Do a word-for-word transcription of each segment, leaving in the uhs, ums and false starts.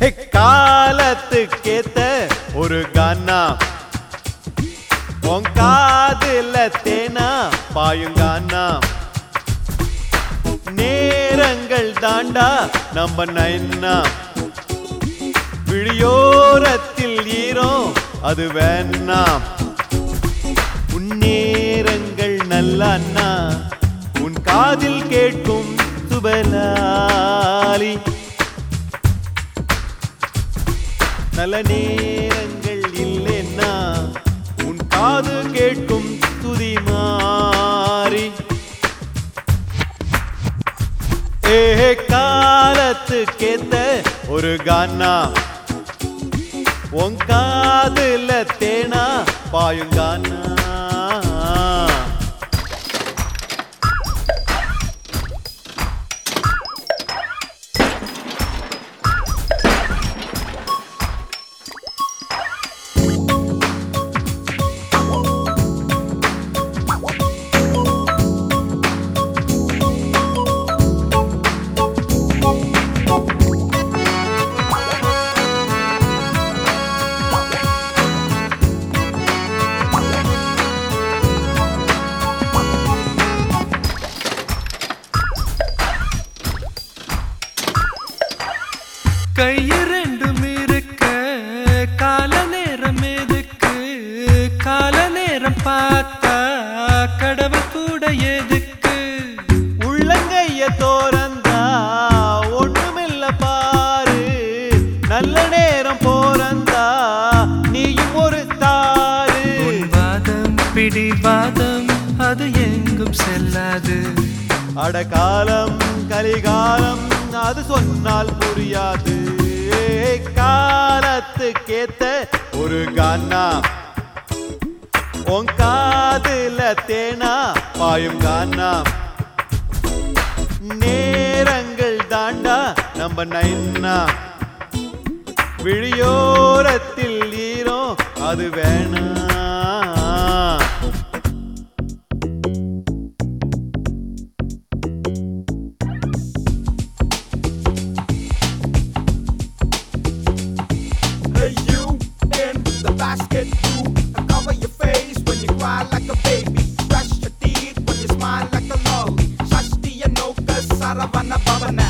காலத்துக்கேத்த ஒரு கானா உன் காதுல தேனா பாயுங்கானா நேரங்கள் தாண்டா நம்ம நைன்னா விழியோரத்தில் ஈரம் அது வேணாம் உன் நேரங்கள் நல்லண்ணா உன் காதில் கேட்கும் சுபலாலி நல்ல நேரங்கள் இல்லைன்னா உன் காது கேட்கும் துதி மாறி ஏ காலத்துக்கேத்த ஒரு கானா உன் காதுல தேனா பாயுங்கானா கையிரண்டும் இருக்க கால நேரம் எதுக்கு கால நேரம் பார்த்தா கடவுள் கூட எதுக்கு உள்ளங்கைய தோரந்தா ஒண்ணுமில்ல பாரு நல்ல நேரம் போறந்தா நீயும் ஒரு தாரு உன் வாதம் பிடிவாதம் அது எங்கும் செல்லாது அடகாலம் கலிகாலம் அது சொன்னால் புரியாது காலத்துக்கேத்த ஒரு கானா உன் காதுல தேனா பாயும் கானா நேரங்கள் தாண்டா நம்ம நைன்னா விழியோரத்தில் ஈரம் அது வேணா basket too and cover your face when you cry like a baby. Brush your teeth when you smile like a lolly. Shashti Anoka Saravana Bhavana.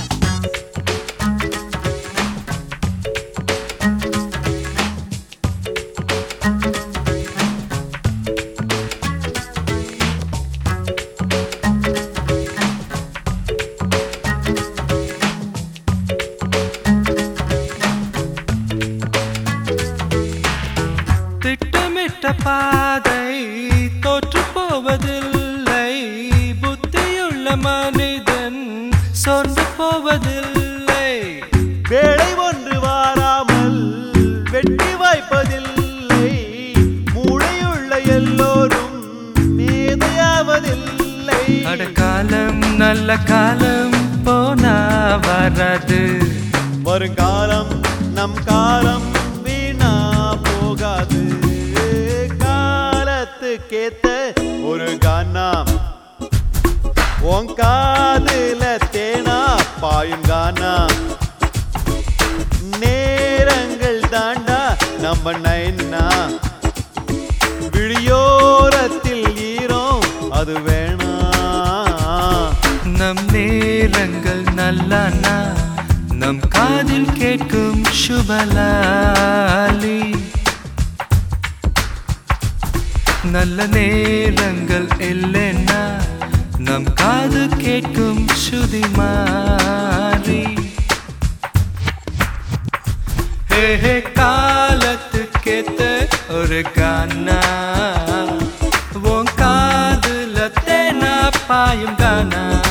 திட்டமிட்ட பாதை தோற்று போவதில்லை புத்தியுள்ள மனிதன் சொர்ந்து போவதில்லை வேளை ஒன்று வாராமல் வெற்றி வாய்ப்பதில்லை மூளையுள்ள எல்லோரும் மேதையாவதில்லை அடக்காலம் நல்ல காலம் போனா வராது வருங்காலம் நம் காலம் வீணா போகாது காலத்துக்கேத்த ஒரு கானா உன் காதுல தேனா பாயும் கானா நேரங்கள் தாண்டா நம்ம நைன்னா விழியோரத்தில் ஈரம் அது வேணா நம் நேரங்கள் நல்லானா நம் காதில் கேட்கும் சுபலாலி நல்ல நேரங்கள் இல்லைன்னா நம் காது கேட்கும் சுதி மாறி ஹே ஹே காலத்துக்கேத்த ஒரு கானா உன் காதுல தேனா பாயும் கானா